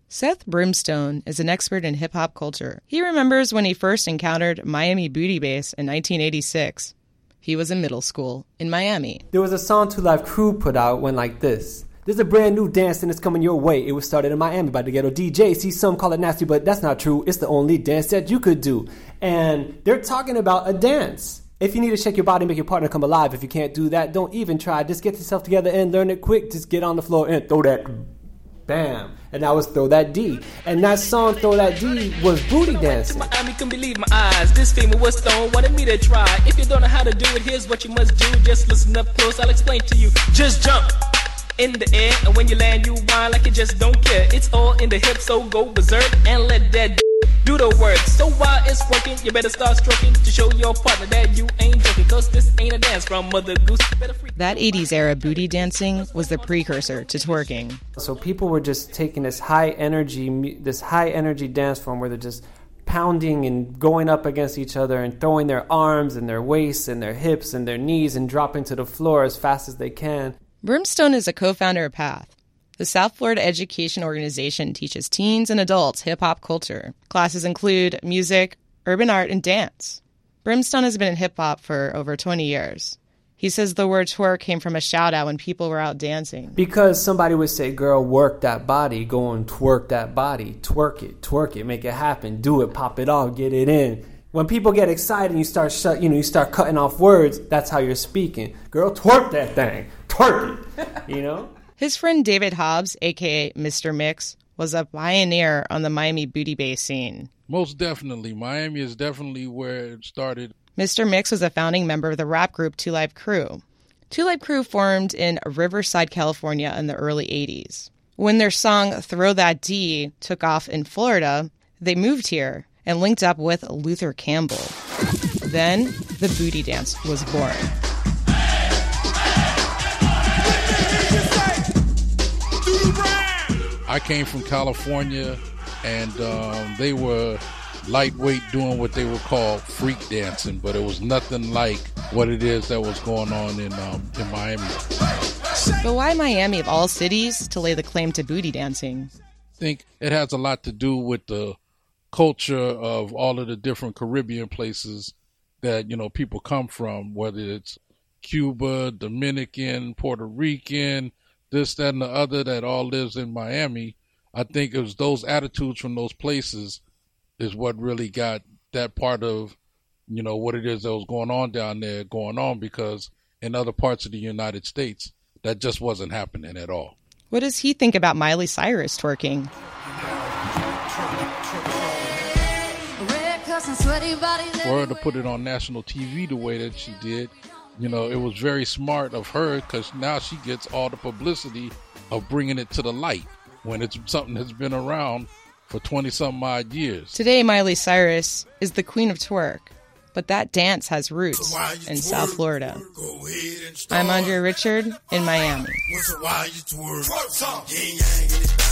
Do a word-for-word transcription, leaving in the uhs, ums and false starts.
Seth Brimstone is an expert in hip-hop culture. He remembers when he first encountered Miami Booty Bass in nineteen eighty-six. He was in middle school in Miami. There was a song Two Live Crew put out, went like this. There's a brand new dance and it's coming your way. It was started in Miami by the Ghetto D J. See, some call it nasty, but that's not true. It's the only dance that you could do. And they're talking about a dance. If you need to shake your body, make your partner come alive. If you can't do that, don't even try. Just get yourself together and learn it quick. Just get on the floor and throw that bam. And that was Throw That D. And that song, Throw That D, was booty dancing. Miami couldn't believe my eyes. This female was stone, wanted me to try. If you don't know how to do it, here's what you must do. Just listen up close, I'll explain to you. Just jump in the air, and when you land, you whine like you just don't care. It's all in the hip, so go berserk and let that d- do the work. So while it's working, you better start stroking to show your partner that you ain't joking, cause this ain't a dance from Mother Goose. That eighties era booty dancing was the precursor to twerking. So people were just taking this high energy, this high energy dance form where they're just pounding and going up against each other and throwing their arms and their waists and their hips and their knees and dropping to the floor as fast as they can. Brimstone is a co-founder of PATH. The South Florida Education Organization teaches teens and adults hip-hop culture. Classes include music, urban art, and dance. Brimstone has been in hip-hop for over twenty years. He says the word twerk came from a shout-out when people were out dancing. Because somebody would say, girl, work that body, go and twerk that body, twerk it, twerk it, make it happen, do it, pop it off, get it in. When people get excited and you start shut, you know, you start cutting off words, that's how you're speaking. Girl, twerk that thing, twerk it, you know? His friend David Hobbs, a k a. Mister Mix, was a pioneer on the Miami Booty Bass scene. Most definitely. Miami is definitely where it started. Mister Mix was a founding member of the rap group Two Live Crew. Two Live Crew formed in Riverside, California in the early eighties. When their song Throw That D took off in Florida, they moved here and linked up with Luther Campbell. Then the booty dance was born. I came from California, and um, they were lightweight doing what they would call freak dancing, but it was nothing like what it is that was going on in um, in Miami. But why Miami, of all cities, to lay the claim to booty dancing? I think it has a lot to do with the culture of all of the different Caribbean places that, you know, people come from, whether it's Cuba, Dominican, Puerto Rican, this, that, and the other, that all lives in Miami. I think it was those attitudes from those places is what really got that part of, you know, what it is that was going on down there going on, because in other parts of the United States, that just wasn't happening at all. What does he think about Miley Cyrus twerking? For her to put it on national T V the way that she did, you know, it was very smart of her, because now she gets all the publicity of bringing it to the light when it's something that's been around for twenty-something odd years. Today, Miley Cyrus is the queen of twerk, but that dance has roots in South Florida. I'm Andrea Richard in Miami.